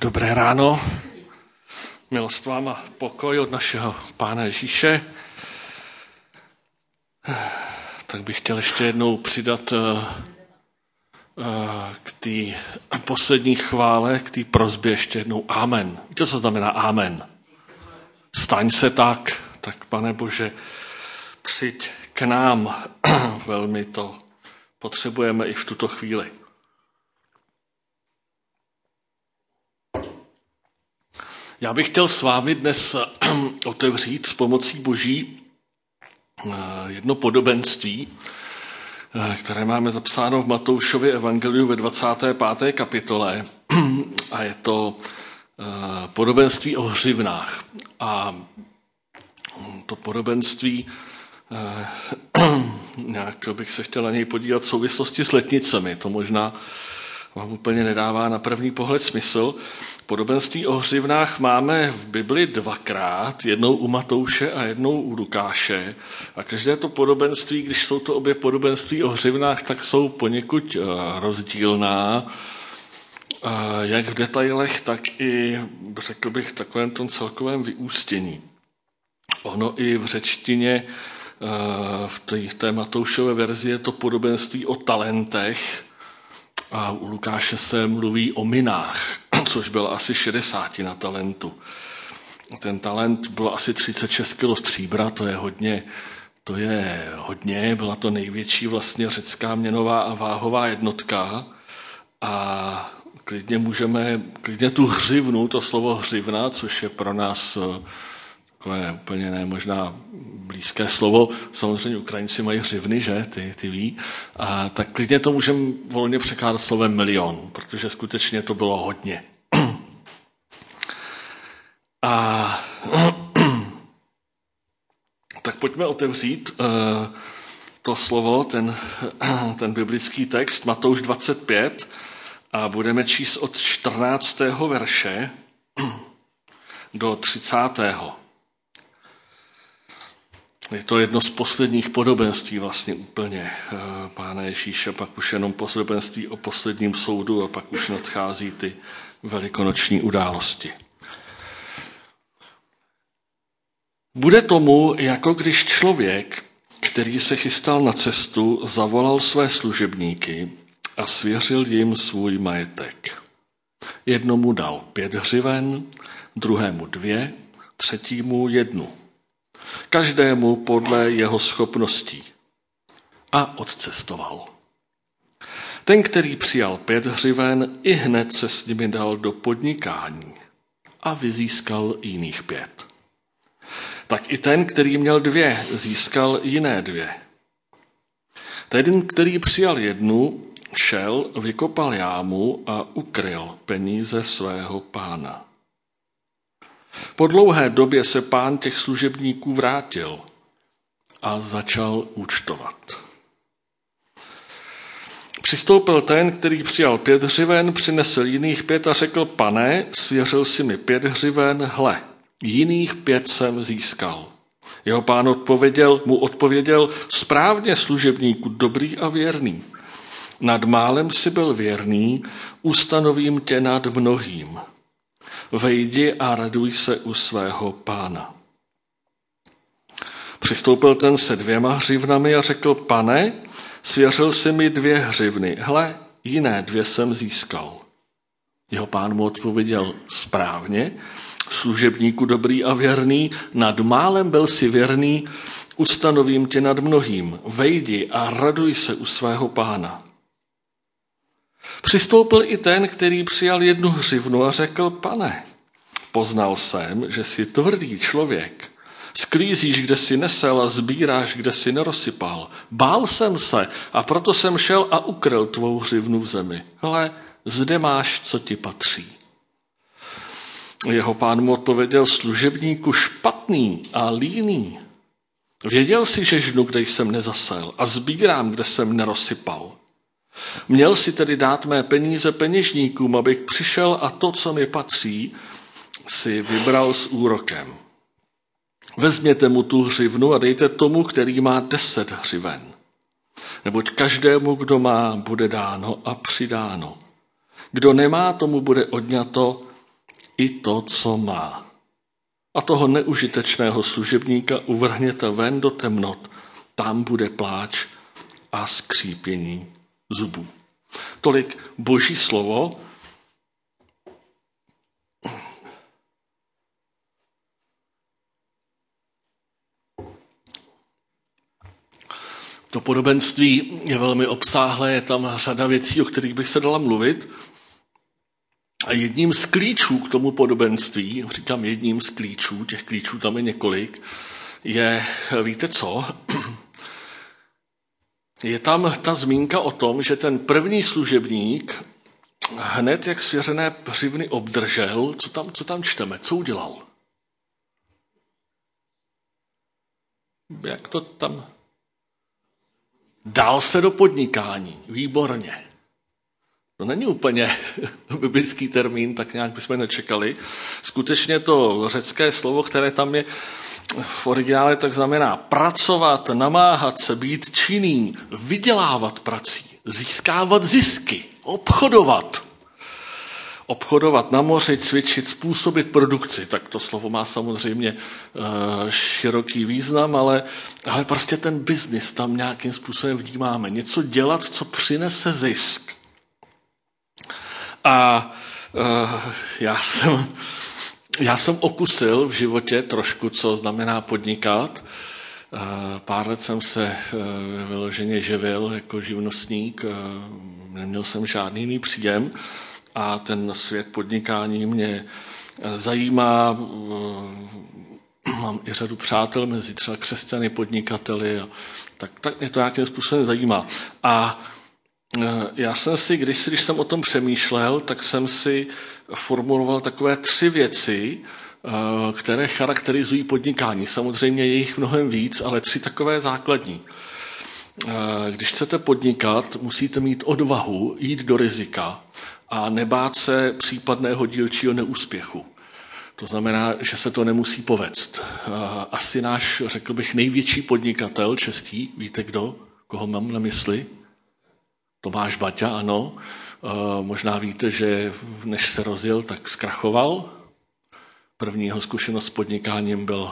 Dobré ráno, milost vám a pokoj od našeho Pána Ježíše. Tak bych chtěl ještě jednou přidat k té poslední chvále, k té prosbě ještě jednou amen. Víte, co znamená amen? Staň se tak Pane Bože, přijď k nám. Velmi to potřebujeme i v tuto chvíli. Já bych chtěl s vámi dnes otevřít s pomocí Boží jedno podobenství, které máme zapsáno v Matoušově evangeliu ve 25. kapitole a je to podobenství o hřivnách. A to podobenství, nějak bych se chtěl na něj podívat v souvislosti s letnicemi, to možná vám úplně nedává na první pohled smysl. Podobenství o hřivnách máme v Bibli dvakrát, jednou u Matouše a jednou u Lukáše. A každé to podobenství, když jsou to obě podobenství o hřivnách, tak jsou poněkud rozdílná, jak v detailech, tak i, řekl bych, v takovém tom celkovém vyústění. Ono i v řečtině, v té Matoušové verzi je to podobenství o talentech, a u Lukáše se mluví o minách, což bylo asi 60 na talentu. Ten talent bylo asi 36 kg stříbra, to je hodně, byla to největší vlastně řecká měnová a váhová jednotka. A klidně tu hřivnu, to slovo hřivna, což je pro nás takové úplně ne možná blízké slovo, samozřejmě Ukrajinci mají hřivny, že, ty ví, a tak klidně to můžeme volně překládat slovem milion, protože skutečně to bylo hodně. A tak pojďme otevřít to slovo, ten biblický text, Matouš 25, a budeme číst od 14. verše do 30. Je to jedno z posledních podobenství vlastně úplně Pána Ježíše, pak už jenom podobenství o posledním soudu a pak už nadchází ty velikonoční události. Bude tomu, jako když člověk, který se chystal na cestu, zavolal své služebníky a svěřil jim svůj majetek. Jednomu dal 5 hřiven, druhému 2, třetímu 1. Každému podle jeho schopností. A odcestoval. Ten, který přijal 5 hřiven, i hned se s nimi dal do podnikání a vyzískal jiných 5. Tak i ten, který měl 2, získal jiné 2. Ten, který přijal 1, šel, vykopal jámu a ukryl peníze svého pána. Po dlouhé době se pán těch služebníků vrátil a začal účtovat. Přistoupil ten, který přijal 5 hřiven, přinesl jiných 5 a řekl: Pane, svěřil si mi 5 hřiven, hle, jiných 5 jsem získal. Jeho pán mu odpověděl: správně, služebníku, dobrý a věrný. Nad málem si byl věrný, ustanovím tě nad mnohým. Vejdi a raduj se u svého pána. Přistoupil ten se 2 hřivnami a řekl: Pane, svěřil si mi 2 hřivny, hle, jiné 2 jsem získal. Jeho pán mu odpověděl: správně, služebníku dobrý a věrný, nad málem byl si věrný, ustanovím tě nad mnohým. Vejdi a raduj se u svého pána. Přistoupil i ten, který přijal 1 hřivnu a řekl: Pane, poznal jsem, že jsi tvrdý člověk. Sklízíš, kde jsi nesel a sbíráš, kde jsi nerozsypal. Bál jsem se a proto jsem šel a ukryl tvou hřivnu v zemi. Hle, zde máš, co ti patří. Jeho pán mu odpověděl: služebníku špatný a líný. Věděl jsi, že žnu, kde jsem nezasel, a sbírám, kde jsem nerozsypal. Měl si tedy dát mé peníze peněžníkům, abych přišel a to, co mi patří, si vybral s úrokem. Vezměte mu tu hřivnu a dejte tomu, který má 10 hřiven. Neboť každému, kdo má, bude dáno a přidáno. Kdo nemá, tomu bude odňato i to, co má. A toho neužitečného služebníka uvrhněte ven do temnot, tam bude pláč a skřípění zubů. Tolik Boží slovo. To podobenství je velmi obsáhlé, je tam řada věcí, o kterých bych se dala mluvit. A jedním z klíčů k tomu podobenství, říkám jedním z klíčů, těch klíčů tam je několik, je, víte co? Je tam ta zmínka o tom, že ten první služebník hned, jak svěřené hřivny obdržel, co tam čteme, co udělal? Jak to tam? Dal se do podnikání, výborně. To není úplně biblický termín, tak nějak bychom nečekali. Skutečně to řecké slovo, které tam je v originále, tak znamená pracovat, namáhat se, být činný, vydělávat prací, získávat zisky, obchodovat. Obchodovat na moři, cvičit, způsobit produkci. Tak to slovo má samozřejmě široký význam, ale prostě ten biznis tam nějakým způsobem vnímáme. Něco dělat, co přinese zisk. A já jsem okusil v životě trošku, co znamená podnikat. Pár let jsem se vyloženě živil jako živnostník, neměl jsem žádný jiný příjem a ten svět podnikání mě zajímá. Mám i řadu přátel mezi třeba křesťany, podnikateli, a tak mě to nějakým způsobem zajímá. A já jsem si, když jsem o tom přemýšlel, tak jsem si formuloval takové 3 věci, které charakterizují podnikání. Samozřejmě je jich mnohem víc, ale 3 takové základní. Když chcete podnikat, musíte mít odvahu jít do rizika a nebát se případného dílčího neúspěchu. To znamená, že se to nemusí povést. Asi náš, řekl bych, největší podnikatel český, víte kdo? Koho mám na mysli? Tomáš Baťa, ano. Možná víte, že než se rozjel, tak zkrachoval. První jeho zkušenost s podnikáním byl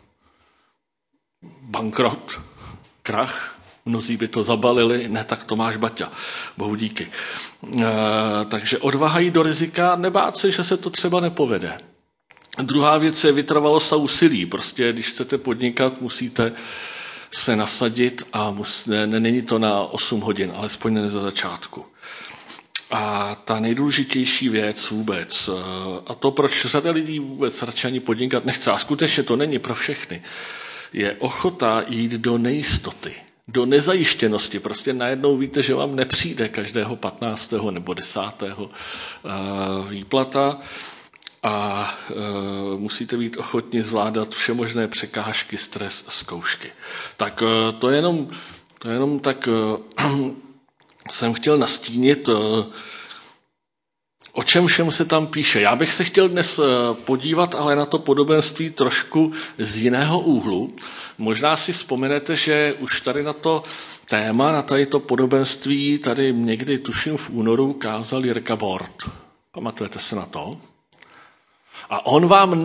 bankrot, krach. Mnozí by to zabalili, ne tak Tomáš Baťa. Bohu díky. Takže odvaha jít do rizika, nebát se, že se to třeba nepovede. Druhá věc je vytrvalost a úsilí. Prostě, když chcete podnikat, musíte se nasadit a není to na 8 hodin, alespoň ne za začátku. A ta nejdůležitější věc vůbec, a to, proč řada lidí vůbec radši ani podnikat nechce, a skutečně to není pro všechny, je ochota jít do nejistoty, do nezajištěnosti. Prostě najednou víte, že vám nepřijde každého 15. nebo 10. výplata, a musíte být ochotni zvládat všemožné překážky, stres, zkoušky. Tak to jenom tak jsem chtěl nastínit, o čem všem se tam píše. Já bych se chtěl dnes podívat ale na to podobenství trošku z jiného úhlu. Možná si vzpomenete, že už tady na to téma, na tady to podobenství, tady někdy tuším v únoru kázal Jirka Bort. Pamatujete se na to? A on vám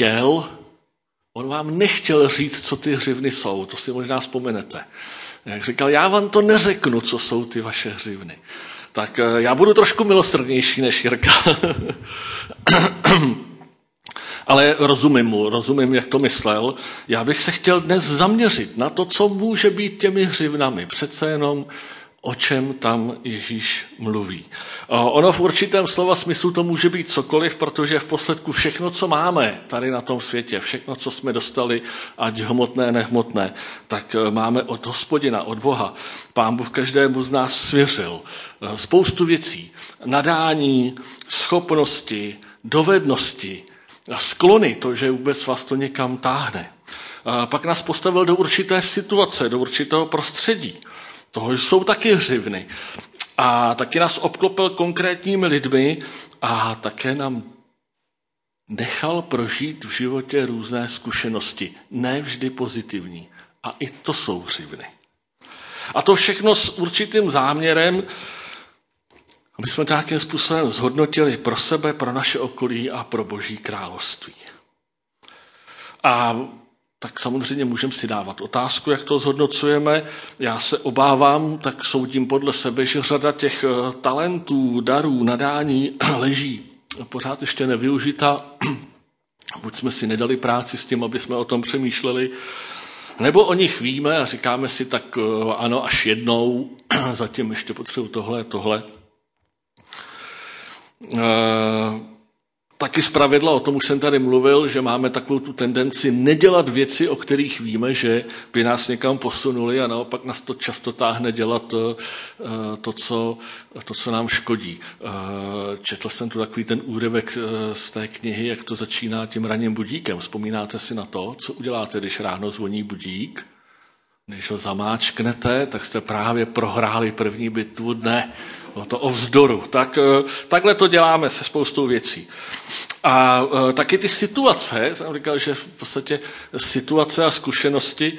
nechtěl říct, co ty hřivny jsou, to si možná vzpomenete. Jak říkal, já vám to neřeknu, co jsou ty vaše hřivny. Tak já budu trošku milosrdnější než Jirka. Ale rozumím, jak to myslel. Já bych se chtěl dnes zaměřit na to, co může být těmi hřivnami. Přece jenom o čem tam Ježíš mluví. Ono v určitém slova smyslu to může být cokoliv, protože v posledku všechno, co máme tady na tom světě, všechno, co jsme dostali, ať hmotné, nehmotné, tak máme od Hospodina, od Boha. Pán Bůh každému z nás svěřil spoustu věcí. Nadání, schopnosti, dovednosti, sklony, to, že vůbec vás to někam táhne. Pak nás postavil do určité situace, do určitého prostředí. Toho jsou taky hřivny. A taky nás obklopil konkrétními lidmi a také nám nechal prožít v životě různé zkušenosti. Ne vždy pozitivní. A i to jsou hřivny. A to všechno s určitým záměrem, Aby jsme nějakým způsobem zhodnotili pro sebe, pro naše okolí a pro Boží království. A tak samozřejmě můžeme si dávat otázku, jak to zhodnocujeme. Já se obávám, tak soudím podle sebe, že řada těch talentů, darů, nadání leží pořád ještě nevyužita. Buď jsme si nedali práci s tím, aby jsme o tom přemýšleli, nebo o nich víme a říkáme si tak ano, až jednou, zatím ještě potřebuji tohle. Taky zpravidla, o tom už jsem tady mluvil, že máme takovou tu tendenci nedělat věci, o kterých víme, že by nás někam posunuli a naopak nás to často táhne dělat to, co nám škodí. Četl jsem tu takový ten úryvek z té knihy, jak to začíná tím ranním budíkem. Vzpomínáte si na to, co uděláte, když ráno zvoní budík? Když ho zamáčknete, tak jste právě prohráli první bitvu dne. No to o vzdoru. Takhle to děláme se spoustou věcí. A taky ty situace, jsem říkal, že v podstatě situace a zkušenosti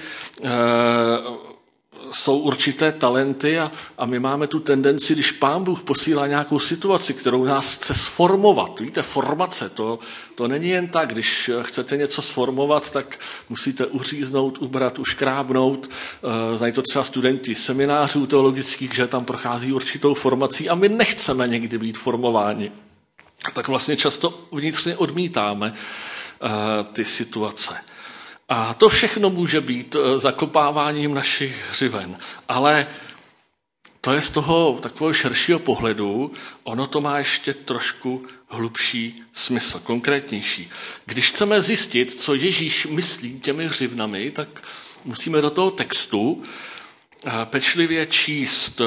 jsou určité talenty a my máme tu tendenci, když Pán Bůh posílá nějakou situaci, kterou nás chce sformovat. Víte, formace, to není jen tak, když chcete něco sformovat, tak musíte uříznout, ubrat, uškrábnout. Znají to třeba studenti seminářů teologických, že tam prochází určitou formací a my nechceme někdy být formováni. Tak vlastně často vnitřně odmítáme ty situace. A to všechno může být zakopáváním našich hřiven. Ale to je z toho takového širšího pohledu, ono to má ještě trošku hlubší smysl, konkrétnější. Když chceme zjistit, co Ježíš myslí těmi hřivnami, tak musíme do toho textu pečlivě číst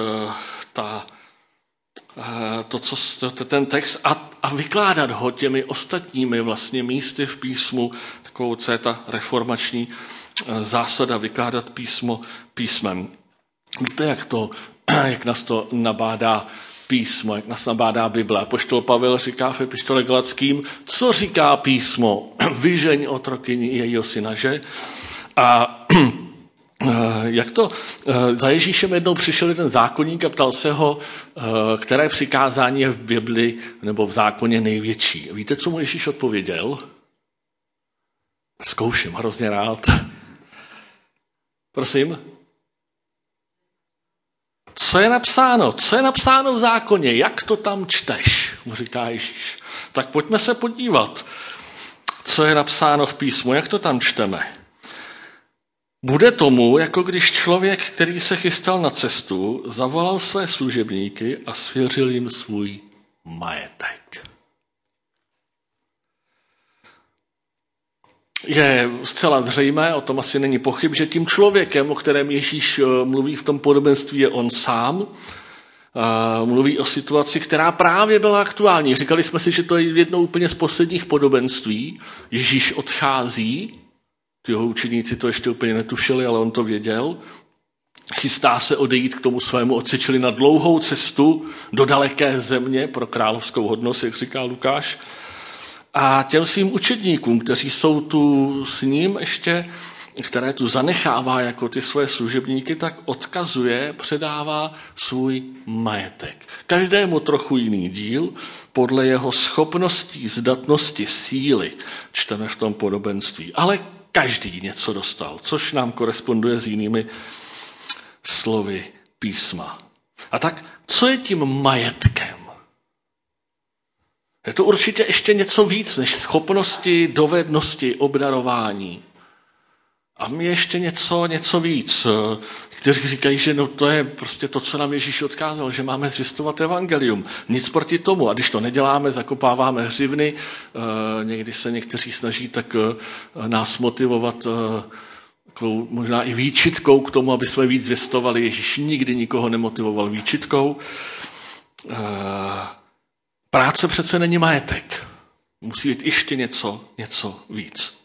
ten text a vykládat ho těmi ostatními vlastně místy v písmu, takovou, co je ta reformační zásada, vykládat písmo písmem. Víte, jak nás to nabádá písmo, jak nás nabádá Bible. Apoštol Pavel říká v epištole Galackým, co říká písmo? Vyžeň otrokyni jejího syna, že? A jak to? Za Ježíšem jednou přišel jeden zákonník a ptal se ho, které přikázání je v Bibli nebo v zákoně největší. Víte, co mu Ježíš odpověděl? Zkouším, hrozně rád. Prosím? Co je napsáno? Co je napsáno v zákoně? Jak to tam čteš? Mu říká Ježíš. Tak pojďme se podívat, co je napsáno v písmu, jak to tam čteme. Bude tomu, jako když člověk, který se chystal na cestu, zavolal své služebníky a svěřil jim svůj majetek. Je zcela zřejmé, o tom asi není pochyb, že tím člověkem, o kterém Ježíš mluví v tom podobenství, je on sám. Mluví o situaci, která právě byla aktuální. Říkali jsme si, že to je jedno úplně z posledních podobenství. Ježíš odchází, ty jeho učeníci to ještě úplně netušili, ale on to věděl. Chystá se odejít k tomu svému otci, čili na dlouhou cestu do daleké země pro královskou hodnost, jak říká Lukáš. A těm svým učedníkům, kteří jsou tu s ním ještě, které tu zanechává jako ty své služebníky, tak odkazuje, předává svůj majetek. Každému trochu jiný díl, podle jeho schopností, zdatnosti, síly, čteme v tom podobenství. Ale každý něco dostal, což nám koresponduje s jinými slovy písma. A tak, co je tím majetkem? Je to určitě ještě něco víc než schopnosti, dovednosti, obdarování. A my ještě něco víc, kteří říkají, že no to je prostě to, co nám Ježíš odkázal, že máme zvěstovat evangelium. Nic proti tomu. A když to neděláme, zakopáváme hřivny, někdy se někteří snaží tak nás motivovat možná i výčitkou k tomu, aby jsme víc zvěstovali. Ježíš nikdy nikoho nemotivoval výčitkou. Práce přece není majetek. Musí být ještě něco víc.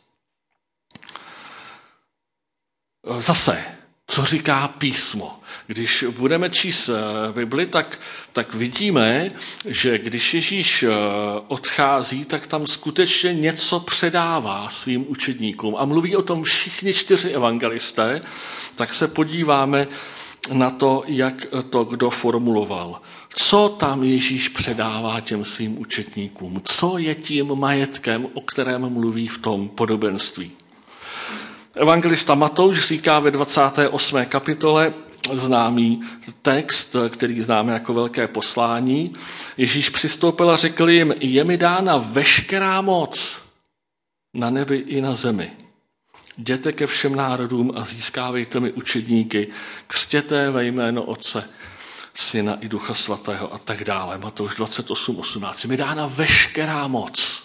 Zase, co říká písmo? Když budeme číst Bibli, tak vidíme, že když Ježíš odchází, tak tam skutečně něco předává svým učedníkům. A mluví o tom všichni 4 evangelisté, tak se podíváme na to, jak to kdo formuloval. Co tam Ježíš předává těm svým učedníkům? Co je tím majetkem, o kterém mluví v tom podobenství? Evangelista Matouš říká ve 28. kapitole známý text, který známe jako velké poslání. Ježíš přistoupil a řekl jim, je mi dána veškerá moc na nebi i na zemi. Jděte ke všem národům a získávejte mi učedníky, křtěte ve jméno Otce, Syna i Ducha Svatého a tak dále. Matouš 28:18. Je mi dána veškerá moc.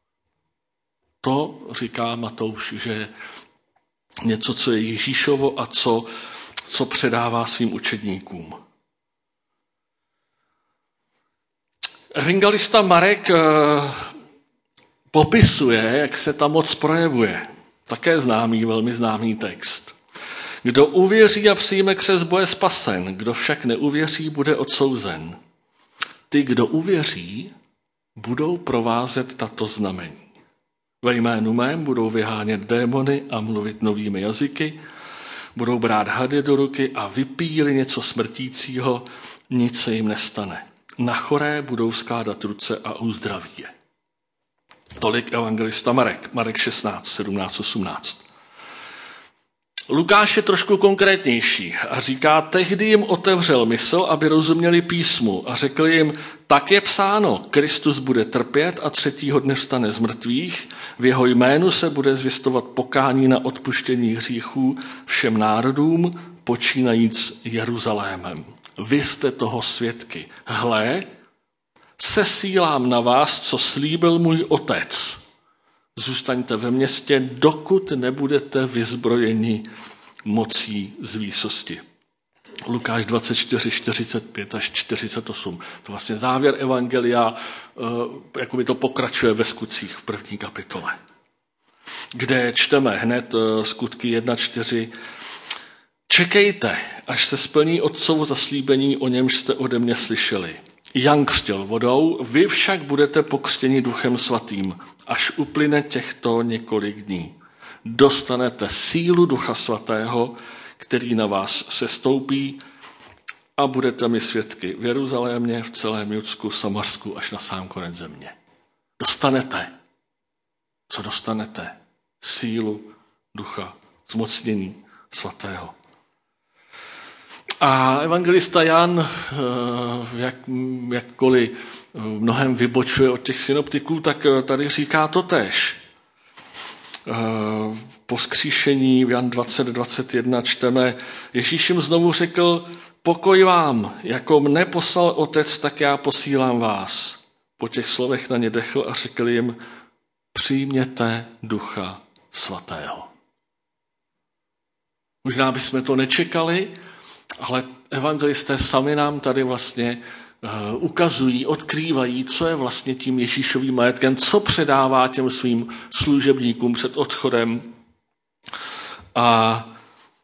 To říká Matouš, že něco, co je Ježíšovo a co předává svým učedníkům. Evangelista Marek popisuje, jak se ta moc projevuje. Také velmi známý text. Kdo uvěří a přijme křest, bude spasen, kdo však neuvěří, bude odsouzen. Ty, kdo uvěří, budou provázet tato znamení. Ve jménu mém budou vyhánět démony a mluvit novými jazyky, budou brát hady do ruky a vypíjí-li něco smrtícího, nic se jim nestane. Na choré budou skládat ruce a uzdraví je. Tolik evangelista Marek 16, 17, 18. Lukáš je trošku konkrétnější a říká, tehdy jim otevřel mysl, aby rozuměli písmu a řekl jim, tak je psáno, Kristus bude trpět a třetího dne vstane z mrtvých, v jeho jménu se bude zvěstovat pokání na odpuštění hříchů všem národům, počínajíc Jeruzalémem. Vy jste toho svědky. Hle, sesílám na vás, co slíbil můj otec. Zůstaňte ve městě, dokud nebudete vyzbrojeni mocí z výsosti. Lukáš 24, 45 až 48. To vlastně závěr evangelia, jakoby to pokračuje ve skutcích v první kapitole, kde čteme hned skutky 1:4. Čekejte, až se splní otcovo zaslíbení, o němž jste ode mě slyšeli. Jan křtil vodou, vy však budete pokřtěni Duchem Svatým, až uplyne těchto několik dní. Dostanete sílu Ducha Svatého, který na vás sestoupí a budete mi svědky v Jeruzalémě, v celém Judsku, Samarsku, až na sám konec země. Dostanete. Co dostanete? Sílu Ducha, zmocnění Svatého. A evangelista Jan, jakkoliv mnohem vybočuje od těch synoptiků, tak tady říká to též. Po vzkříšení v Jan 20:21 čteme, Ježíš jim znovu řekl, pokoj vám, jako mne poslal otec, tak já posílám vás. Po těch slovech na ně dechl a řekl jim, přijměte Ducha Svatého. Možná bychom to nečekali, ale evangelisté sami nám tady vlastně ukazují, odkrývají, co je vlastně tím Ježíšovým majetkem, co předává těm svým služebníkům před odchodem a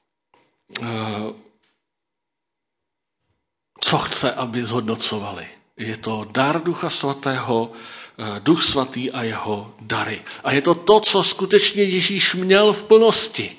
co chce, aby zhodnocovali. Je to dar Ducha Svatého, Duch Svatý a jeho dary. A je to to, co skutečně Ježíš měl v plnosti.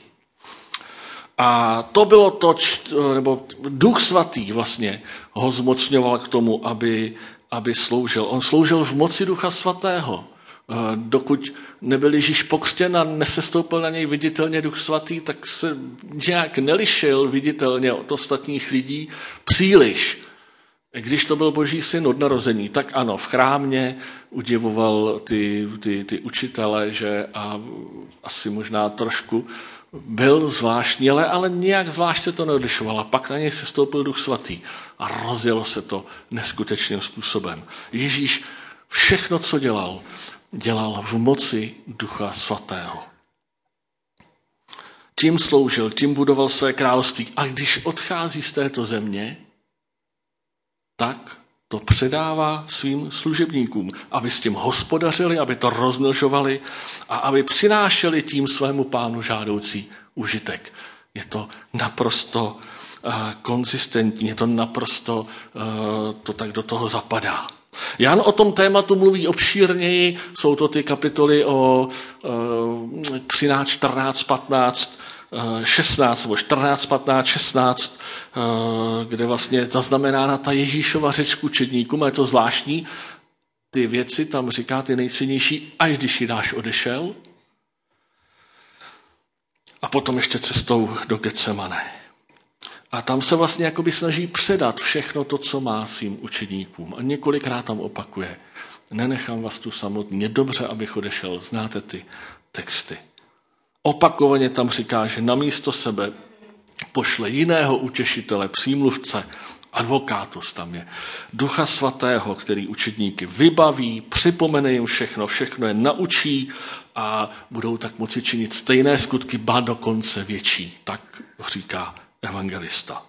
A to bylo to, nebo Duch Svatý vlastně ho zmocňoval k tomu, aby sloužil. On sloužil v moci Ducha Svatého. Dokud nebyl Ježíš pokřtěn a nesestoupil na něj viditelně Duch Svatý, tak se nějak nelišil viditelně od ostatních lidí příliš. Když to byl Boží syn od narození, tak ano, v chrámě udivoval ty učitele, že a asi možná trošku byl zvláštní, ale nějak zvlášť se to neodlišovalo. A pak na něj se stoupil Duch Svatý a rozjelo se to neskutečným způsobem. Ježíš všechno, co dělal v moci Ducha Svatého. Tím sloužil, tím budoval své království. A když odchází z této země, tak to předává svým služebníkům, aby s tím hospodařili, aby to rozmnožovali a aby přinášeli tím svému pánu žádoucí užitek. Je to naprosto konzistentní, je to naprosto, to tak do toho zapadá. Jan o tom tématu mluví obšírněji, jsou to ty kapitoly o 13, 14, 15, 16 nebo 14, 15, 16, kde vlastně je zaznamenána ta Ježíšova řeč k učedníkům, a je to zvláštní, ty věci tam říká ty nejcennější, až když Jidáš odešel, a potom ještě cestou do Getsemane. A tam se vlastně jakoby snaží předat všechno to, co má svým učedníkům. A několikrát tam opakuje: nenechám vás tu samotně, dobře, abych odešel. Znáte ty texty. Opakovaně tam říká, že namísto sebe pošle jiného utěšitele, přímluvce, advokátus tam je, Ducha Svatého, který učedníky vybaví, připomene jim všechno je naučí a budou tak moci činit stejné skutky, ba dokonce větší. Tak říká evangelista.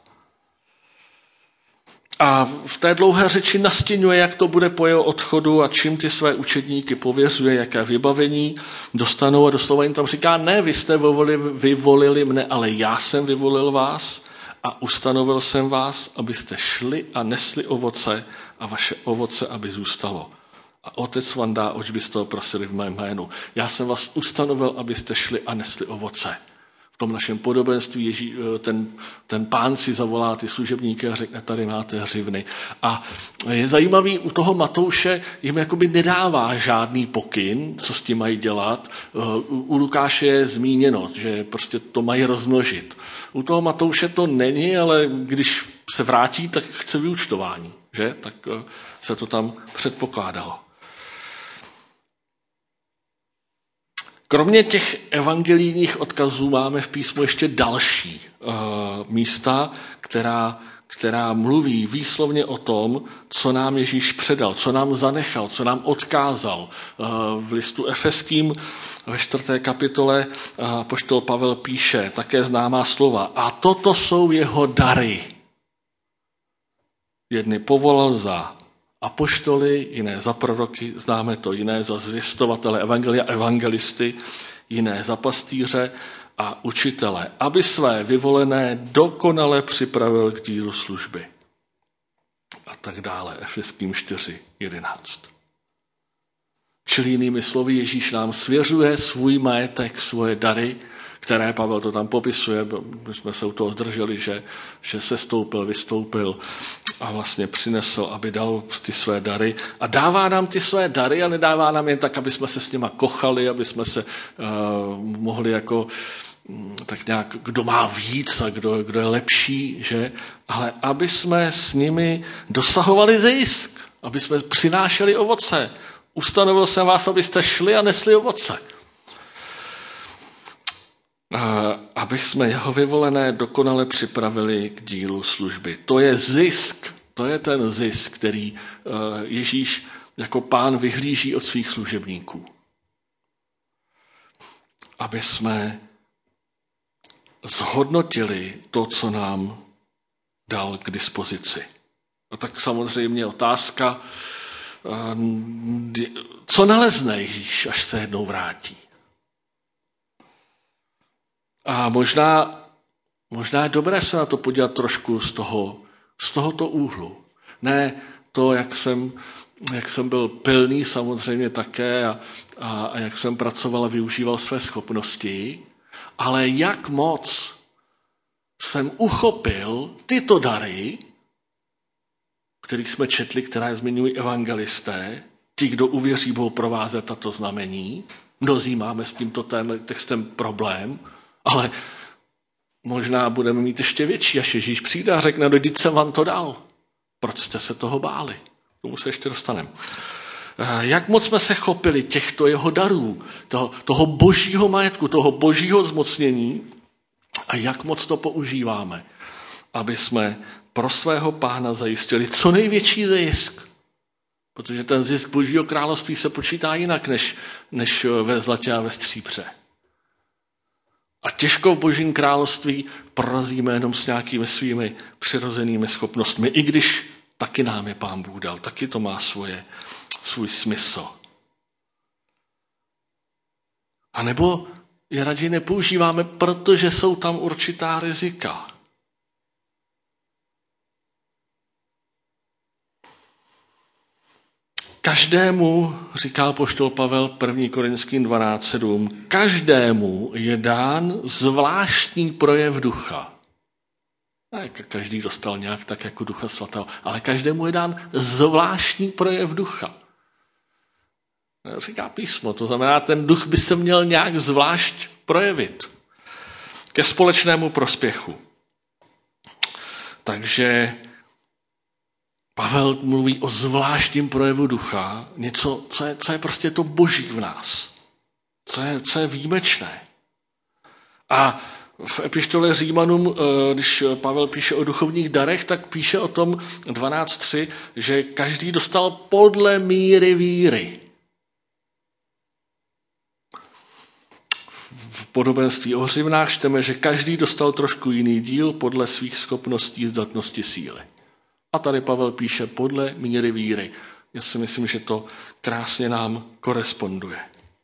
A v té dlouhé řeči nastěňuje, jak to bude po jeho odchodu a čím ty své učedníky pověřuje, jaké vybavení dostanou, a doslova jim tam říká: ne, vy jste vyvolili mne, ale já jsem vyvolil vás a ustanovil jsem vás, abyste šli a nesli ovoce a vaše ovoce, aby zůstalo. A Otec vám dá, oč byste ho prosili v mém jménu. Já jsem vás ustanovil, abyste šli a nesli ovoce. V tom našem podobenství ten pán si zavolá ty služebníky a řekne: tady máte hřivny. A je zajímavý, u toho Matouše jim jakoby nedává žádný pokyn, co s tím mají dělat. U Lukáše je zmíněno, že prostě to mají rozmnožit. U toho Matouše to není, ale když se vrátí, tak chce vyúčtování, že? Tak se to tam předpokládalo. Kromě těch evangelijních odkazů máme v písmu ještě další místa, která mluví výslovně o tom, co nám Ježíš předal, co nám zanechal, co nám odkázal. V listu Efeským ve 4. kapitole apoštol Pavel píše také známá slova: a toto jsou jeho dary. Jedny povolal za apoštoly, jiné za proroky, známe to, jiné za zvěstovatele evangelia, evangelisty, jiné za pastýře a učitele, aby své vyvolené dokonale připravil k dílu služby. A tak dále, Efeským 4:11. Čili jinými slovy, Ježíš nám svěřuje svůj majetek, svoje dary, které, Pavel to tam popisuje, my jsme se u toho zdrželi, že se vystoupil a vlastně přinesl, aby dal ty své dary. A dává nám ty své dary a nedává nám jen tak, aby jsme se s nima kochali, aby jsme se mohli jako tak nějak, kdo má víc a kdo je lepší, že? Ale aby jsme s nimi dosahovali zisk, aby jsme přinášeli ovoce. Ustanovil jsem vás, abyste šli a nesli ovoce. Aby jsme jeho vyvolené dokonale připravili k dílu služby. To je zisk, to je ten zisk, který Ježíš jako pán vyhlíží od svých služebníků. Aby jsme zhodnotili to, co nám dal k dispozici. A tak samozřejmě otázka, co nalezne Ježíš, až se jednou vrátí. A možná je dobré se na to podívat trošku z tohoto úhlu. Ne to, jak jsem byl pilný samozřejmě také a jak jsem pracoval a využíval své schopnosti, ale jak moc jsem uchopil tyto dary, kterých jsme četli, které zmiňují evangelisté, ti, kdo uvěří, budou provázet tato znamení. Mnozí máme s tímto textem problém, ale možná budeme mít ještě větší, až Ježíš přijde a řekne: no, vždyť jsem vám to dal. Proč jste se toho báli? K tomu se ještě dostaneme. Jak moc jsme se chopili těchto jeho darů, toho božího majetku, toho božího zmocnění, a jak moc to používáme, aby jsme pro svého pána zajistili co největší zisk. Protože ten zisk božího království se počítá jinak, než ve zlatě a ve stříbře. A těžko v božím království prorazíme jenom s nějakými svými přirozenými schopnostmi, i když taky nám je pán Bůh dal, taky to má svůj smysl. A nebo je raději nepoužíváme, protože jsou tam určitá rizika. Každému, říká apoštol Pavel 1. Korinským 12:7, každému je dán zvláštní projev ducha. Ne, každý dostal nějak tak jako Ducha svatého, ale každému je dán zvláštní projev ducha. Říká písmo, to znamená, ten duch by se měl nějak zvlášť projevit ke společnému prospěchu. Takže Pavel mluví o zvláštním projevu ducha, něco, co je prostě to boží v nás, co je výjimečné. A v epištole Římanům, když Pavel píše o duchovních darech, tak píše o tom 12:3, že každý dostal podle míry víry. V podobenství o hřivnách čteme, že každý dostal trošku jiný díl podle svých schopností, zdatnosti, síly. A tady Pavel píše podle míry víry. Já si myslím, že to krásně nám koresponduje.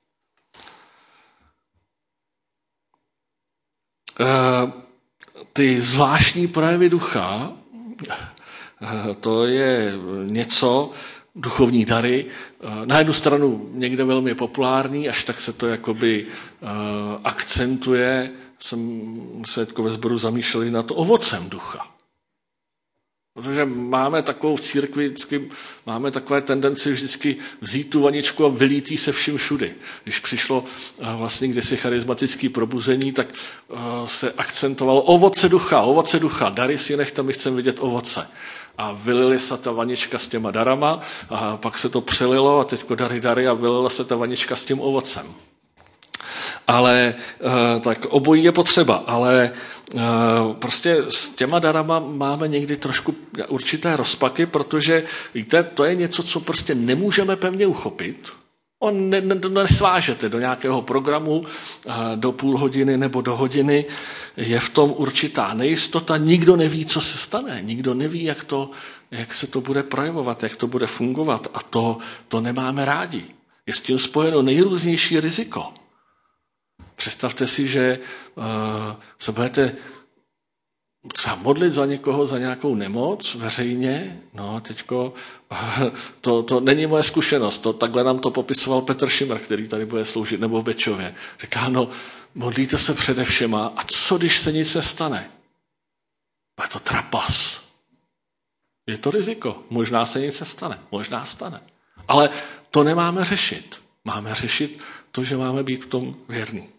Ty zvláštní projevy ducha, to je něco, duchovní dary, na jednu stranu někde velmi populární, až tak se to jakoby akcentuje, jsem se ve sboru zamýšleli nad ovocem ducha. Protože máme takovou v církvi, máme takové tendenci vždycky vzít tu vaničku a vylít jí se vším všudy. Když přišlo vlastně kdysi charismatické probuzení, tak se akcentovalo ovoce ducha, dary si nechte, my chceme vidět ovoce. A vylili se ta vanička s těma darama, a pak se to přelilo a teďko dary a vylila se ta vanička s tím ovocem. Ale tak obojí je potřeba, ale prostě s těma darama máme někdy trošku určité rozpaky, protože víte, to je něco, co prostě nemůžeme pevně uchopit. On nesvážete do nějakého programu do půl hodiny nebo do hodiny. Je v tom určitá nejistota. Nikdo neví, co se stane. Nikdo neví, jak se to bude projevovat, jak to bude fungovat. A to nemáme rádi. Je s tím spojeno nejrůznější riziko. Představte si, že se budete třeba modlit za někoho, za nějakou nemoc veřejně, no teďko, to není moje zkušenost, takhle nám to popisoval Petr Šimr, který tady bude sloužit, nebo v Bečově. Říká, modlíte se přede všema a co, když se nic nestane? Je to trapas. Je to riziko, možná se nic nestane, možná stane. Ale to nemáme řešit. Máme řešit to, že máme být v tom věrný.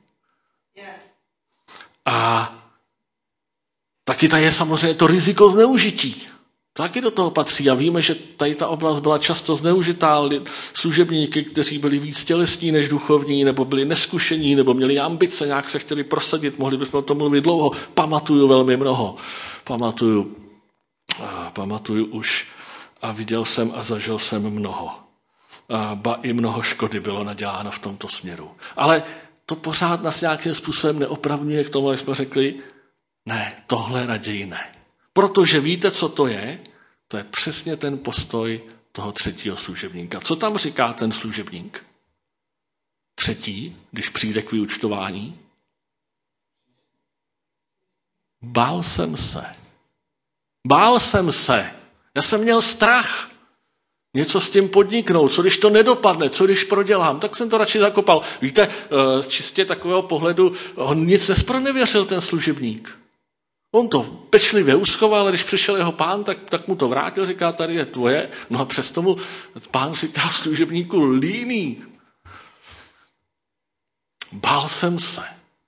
A taky tady je samozřejmě to riziko zneužití. Taky do toho patří a víme, že tady ta oblast byla často zneužitá. Služebníky, kteří byli víc tělesní než duchovní, nebo byli neskušení, nebo měli ambice, nějak se chtěli prosadit, mohli bychom o tom mluvit dlouho. Pamatuju velmi mnoho. Pamatuju už a viděl jsem a zažil jsem mnoho. Ba i mnoho škody bylo naděláno v tomto směru. Ale to pořád nás nějakým způsobem neopravňuje k tomu, jak jsme řekli, ne, tohle raději ne. Protože víte, co to je? To je přesně ten postoj toho třetího služebníka. Co tam říká ten služebník? Třetí, když přijde k vyúčtování? Bál jsem se. Já jsem měl strach něco s tím podniknout. Co když to nedopadne? Co když prodělám? Tak jsem to radši zakopal. Víte, z čistě takového pohledu on nic nespronevěřil, ten služebník. On to pečlivě uschoval, ale když přišel jeho pán, tak mu to vrátil, říká, tady je tvoje. No a přesto mu pán říká služebníku líný. Bál jsem se.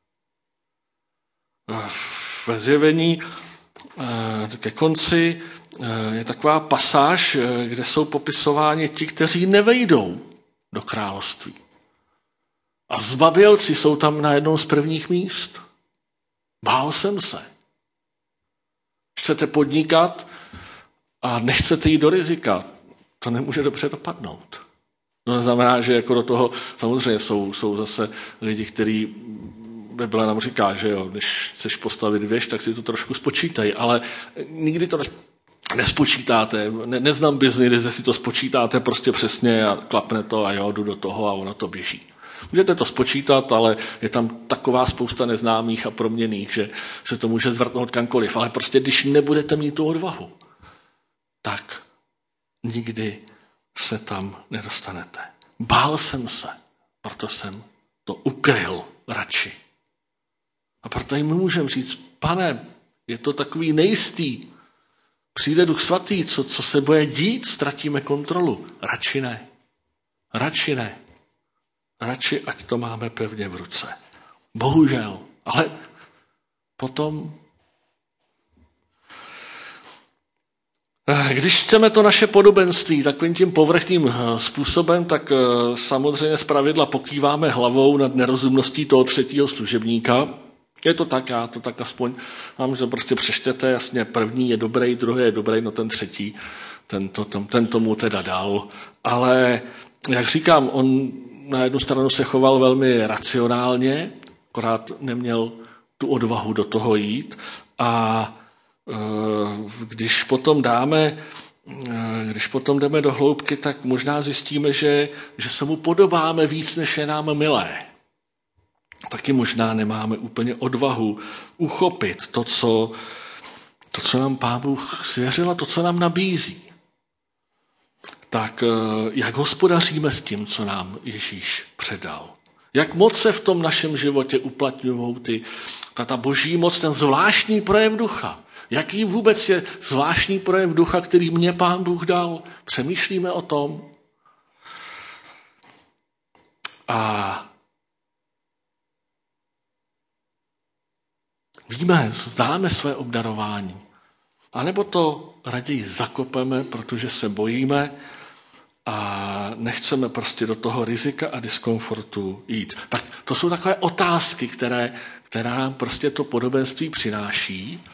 Ve Zjevení ke konci je taková pasáž, kde jsou popisováni ti, kteří nevejdou do království. A zbabělci jsou tam na jednom z prvních míst. Bál jsem se. Chcete podnikat a nechcete jít do rizika, to nemůže dobře dopadnout. To znamená, že jako do toho samozřejmě jsou zase lidi, kteří Bible nám říká, že jo, když chceš postavit věž, tak si to trošku spočítaj, ale nikdy to nespočítáte, neznám biznis, kde si to spočítáte prostě přesně a klapne to a jo, jdu do toho a ono to běží. Můžete to spočítat, ale je tam taková spousta neznámých a proměnných, že se to může zvrtnout kamkoliv. Ale prostě, když nebudete mít tu odvahu, tak nikdy se tam nedostanete. Bál jsem se, proto jsem to ukryl radši. A proto jim můžeme říct, Pane, je to takový nejistý. Přijde Duch Svatý, co se bude dít, ztratíme kontrolu. Radši ne. Radši ne. Radši, ať to máme pevně v ruce. Bohužel. Ale potom, když čteme to naše podobenství takovým tím povrchním způsobem, tak samozřejmě zpravidla pokýváme hlavou nad nerozumností toho třetího služebníka. Je to tak, já to tak aspoň mám, že prostě přečtěte, jasně, první je dobrý, druhý je dobrý, no ten třetí, ten tomu teda dal. Ale, jak říkám, on na jednu stranu se choval velmi racionálně, akorát neměl tu odvahu do toho jít. A když potom jdeme do hloubky, tak možná zjistíme, že se mu podobáme víc, než je nám milé. Taky možná nemáme úplně odvahu uchopit to, co nám Pán Bůh svěřil a to, co nám nabízí. Tak jak hospodaříme s tím, co nám Ježíš předal? Jak moc se v tom našem životě uplatňují ta boží moc, ten zvláštní projev ducha? Jaký vůbec je zvláštní projev ducha, který mě Pán Bůh dal? Přemýšlíme o tom? A víme, známe své obdarování. A nebo to raději zakopeme, protože se bojíme a nechceme prostě do toho rizika a diskomfortu jít. Tak to jsou takové otázky, která nám prostě to podobenství přináší.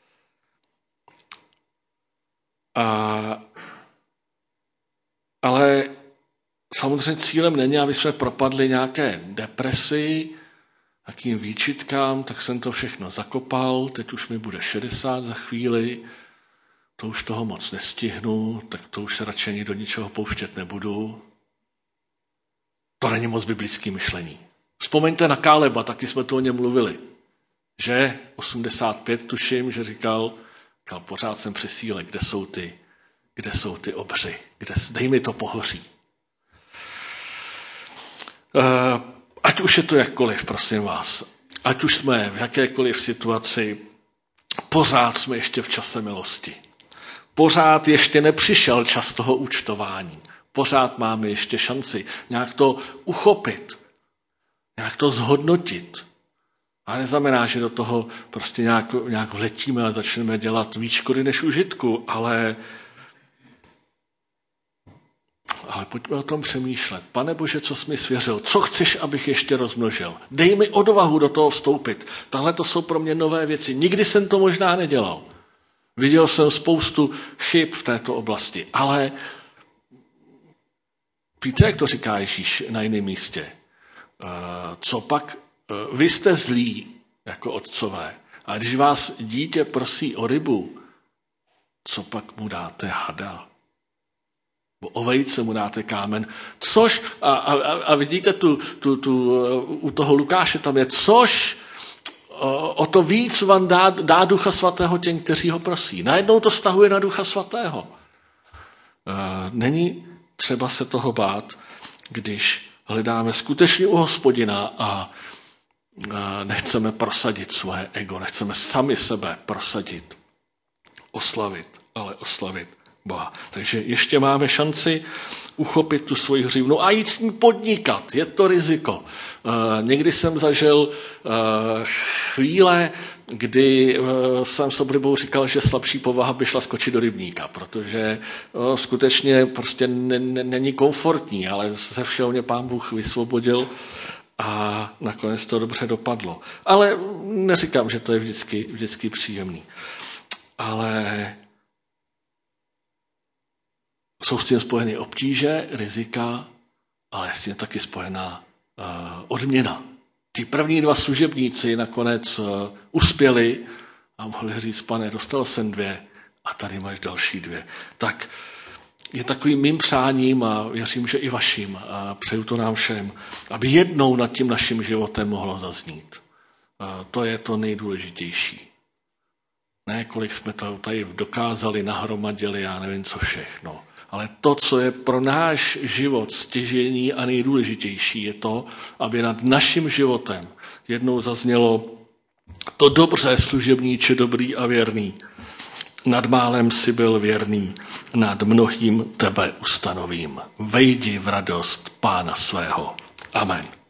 Ale samozřejmě cílem není, aby jsme propadli nějaké depresi, jakým výčitkám, tak jsem to všechno zakopal, teď už mi bude 60 za chvíli, to už toho moc nestihnu, tak to už se radši do ničeho pouštět nebudu. To není moc biblické myšlení. Vzpomeňte na Káleba, taky jsme to o něm mluvili. Že 85 tuším, že říkal, pořád jsem při síle, kde jsou ty obři, dej mi to pohoří. Ať už je to jakkoliv, prosím vás, ať už jsme v jakékoliv situaci, pořád jsme ještě v čase milosti. Pořád ještě nepřišel čas toho účtování. Pořád máme ještě šanci nějak to uchopit, nějak to zhodnotit. A neznamená, že do toho prostě nějak vletíme a začneme dělat víc škody než užitku, ale pojďme o tom přemýšlet. Pane Bože, co jsi mi svěřil? Co chceš, abych ještě rozmnožil? Dej mi odvahu do toho vstoupit. Tahle to jsou pro mě nové věci. Nikdy jsem to možná nedělal. Viděl jsem spoustu chyb v této oblasti, ale víte, jak to říká Ježíš na jiném místě? Co pak? Vy jste zlí jako otcové. A když vás dítě prosí o rybu, co pak mu dáte hada? Ovejce mu dáte kámen. Což, a vidíte u toho Lukáše tam je, což o to víc vám dá Ducha Svatého těm, kteří ho prosí. Najednou to stahuje na Ducha Svatého. Není třeba se toho bát, když hledáme skutečně u Hospodina a nechceme prosadit svoje ego, nechceme sami sebe prosadit, oslavit Boha. Takže ještě máme šanci uchopit tu svoji hřivnu a jít s ní podnikat. Je to riziko. Někdy jsem zažil chvíle, kdy jsem s oblibou říkal, že slabší povaha by šla skočit do rybníka, protože skutečně prostě není komfortní, ale ze všeho mě Pán Bůh vysvobodil a nakonec to dobře dopadlo. Ale neříkám, že to je vždycky příjemný. Ale jsou s tím spojeny obtíže, rizika, ale s tím taky spojená odměna. Ty první dva služebníci nakonec uspěli a mohli říct, Pane, dostal jsem 2 a tady máš další 2. Tak je takovým mým přáním a věřím, že i vaším, a přeju to nám všem, aby jednou nad tím naším životem mohlo zaznít. To je to nejdůležitější. Ne, kolik jsme to tady dokázali, nahromadili, já nevím co všechno. Ale to, co je pro náš život stěžejní a nejdůležitější, je to, aby nad naším životem jednou zaznělo to dobře, služebníče dobrý a věrný. Nad málem si byl věrný, nad mnohým tebe ustanovím. Vejdi v radost Pána svého. Amen.